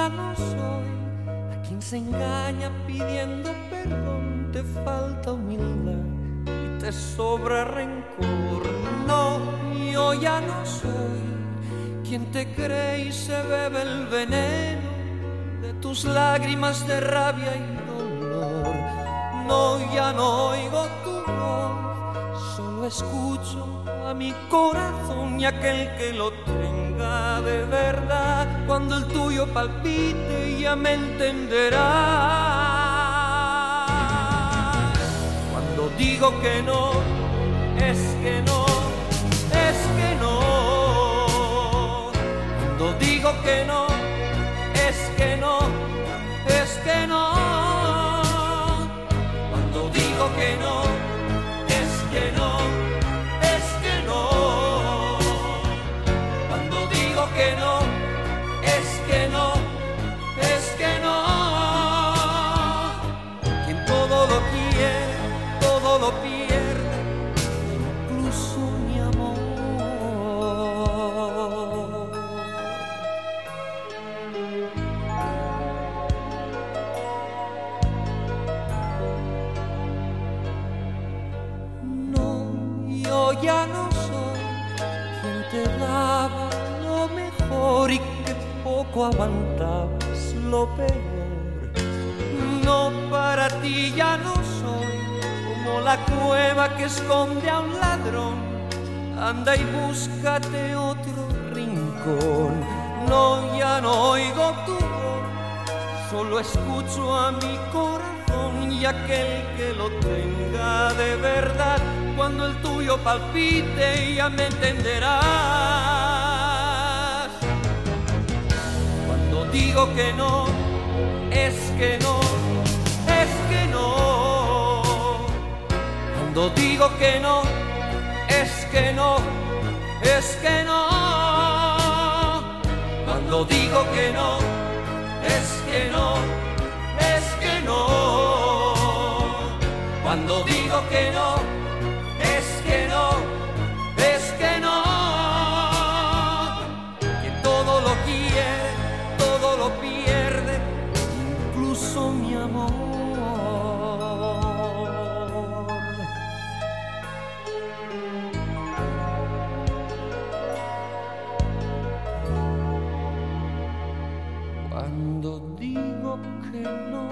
no soy a quien se engaña pidiendo perdón. Te falta humildad y te sobra rencor. No, yo ya no soy quien te cree y se bebe el veneno de tus lágrimas de rabia y dolor. No, ya no oigo tu voz, solo escucho a mi corazón, y aquel que lo tenga de verdad, cuando el tuyo palpite ya me entenderá. Cuando digo que no, es que no, es que no. Cuando digo que no, es que no, es que no. Cuando digo que no, es que no, es que no. Cuando digo que no, es que no, es que no. Quien todo lo quiere, todo lo pierde, incluso mi amor. Ya no soy quien te daba lo mejor y que poco aguantabas lo peor. No, para ti ya no soy como la cueva que esconde a un ladrón. Anda y búscate otro rincón. No, ya no oigo tu voz, solo escucho a mi corazón, y aquel que lo tenga de verdad, cuando el tuyo palpite ya me entenderás. Cuando digo que no, es que no, es que no. Cuando digo que no, es que no, es que no. Cuando digo que no, es que no, es que no. Cuando digo que no, es que no, es que no. Quien todo lo quiere, todo lo pierde, incluso mi amor. Cuando digo que no,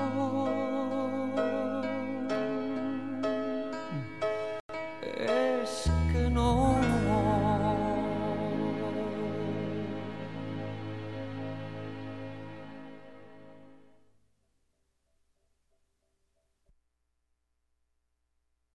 es que no.